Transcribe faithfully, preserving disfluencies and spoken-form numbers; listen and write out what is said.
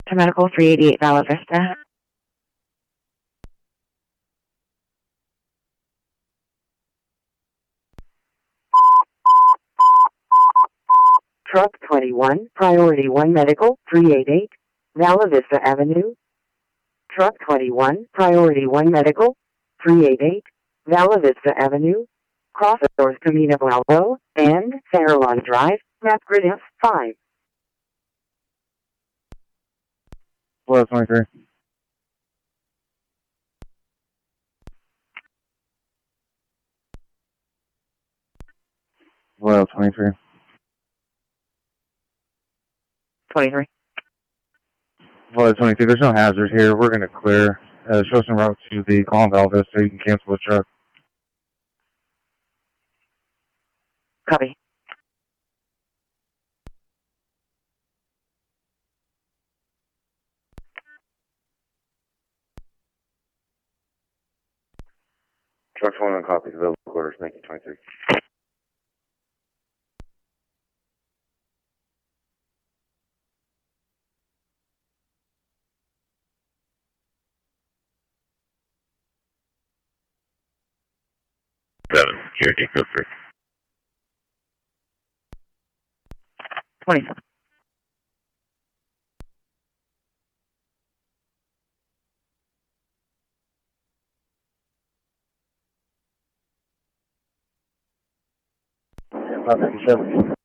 to Medical three eighty-eight Vala Vista. Truck twenty-one, Priority one Medical, three eighty-eight, Vala Vista Avenue. Truck twenty-one, Priority one Medical, three eighty-eight, Vala Vista Avenue. Crossroads Camino Albo, and Fairlawn Drive, map grid F five. Hello, twenty-three. Hello, twenty-three. twenty-three. Hello, twenty-three. There's no hazard here. We're going to clear. Uh, show some route to the Colin Val Vista so you can cancel the truck. Copy. Truck twenty-one copies available quarters. Thank you, twenty-three. Seven, here, feel free. twenty-seven. five fifty-seven.